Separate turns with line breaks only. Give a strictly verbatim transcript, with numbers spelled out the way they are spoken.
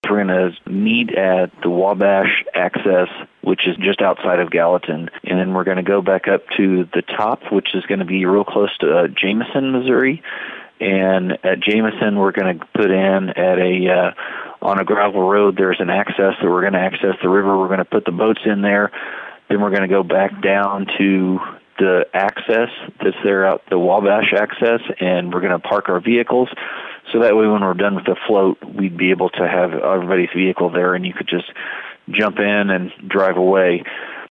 We're going to meet at the Wabash Access, which is just outside of Gallatin, and then we're going to go back up to the top, which is going to be real close to uh, Jameson, Missouri. And at Jameson, we're going to put in at a uh, on a gravel road. There's an access that we're going to access the river. We're going to put the boats in there. Then we're going to go back down to the access that's there out the Wabash Access, and we're going to park our vehicles. So that way when we're done with the float, we'd be able to have everybody's vehicle there, and you could just jump in and drive away.